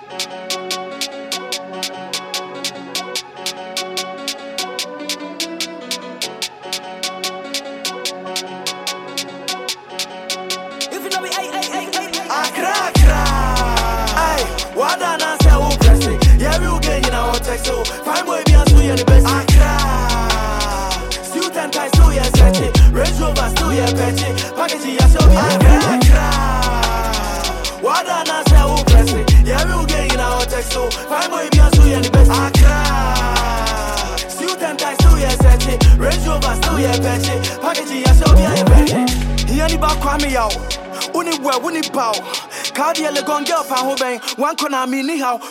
So, find way beyond to you the best. I cry. Suit and tie, so yeah, set it. Range Rover, so yeah, patch it. Packaging, yeah, so yeah, I cry. What I not say, oh, press it. Yeah, we will get in our text. So, find way beyond to you the best. I cry. Suit and tie, so yeah, set it. Range Rover, so yeah, patch it. Packaging, yeah, so yeah, patch it. He only back me out. Uni well, uni bow. Cardia, le gon' girl, pan hobang. One corner, me, ni how.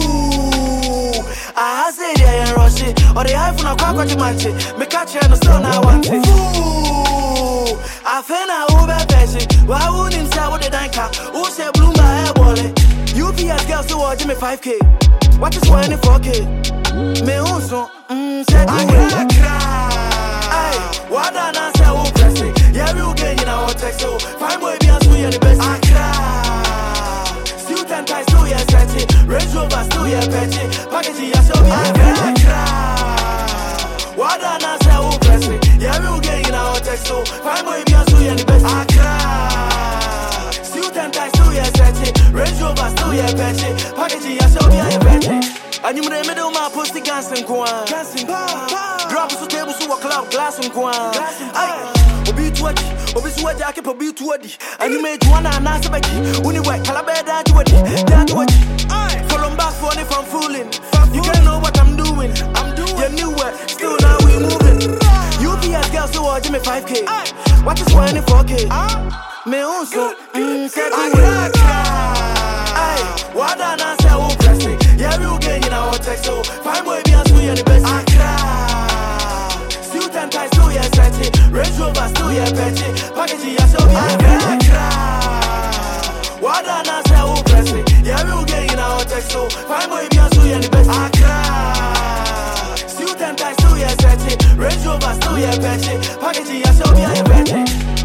I say they ain't rush it, or they have no quack what you might say. Me catch you and still now want it. Ooh, I feel now over patching. Why wouldn't say what they done car? Who say bloom my hair wallet? UPS girls to watch me 5K. What is 4K? Me also, said I cry. What I not say, oh, press it. Yeah, we will get in our text. So, find way beyond to you the best. I cry. Suit and tie, so yeah, set it. Range Rover, still yeah, patch it. Packaging, yeah, so I cry. What I not say, oh, press it. Yeah, we will get in our text. So, find way beyond to you the best. I cry. Suit and tie, still yeah, set it. Range Rover, still yeah, patch it. Packaging, yeah, so yeah, patch it. And you may middle my posty gas and coin. Drop us a table to a cloud, glass and coin. Obi to Obi to I keep a beat to and you made one and answer back. Only white Calabeda to it. Follow back for it from fooling. You can't know what I'm doing. You knew it, still now we moving. UPS girls to watch me 5K. What is 4K? Me also, said I cry. What I not say, oh, press it. Yeah, we will get in our text. So, find way beyond to you the best. I cry. Suit and tie, so yeah, set it. Range Rover, still yeah, patch it. Packaging, yeah, so I cry. What I not say, oh, press it. Yeah, we will get in our text. So, find way beyond to you the best. I cry. Suit and tie, still yeah, set it. Range Rover, still yeah, patch it. Packaging, yeah, so yeah, patch it.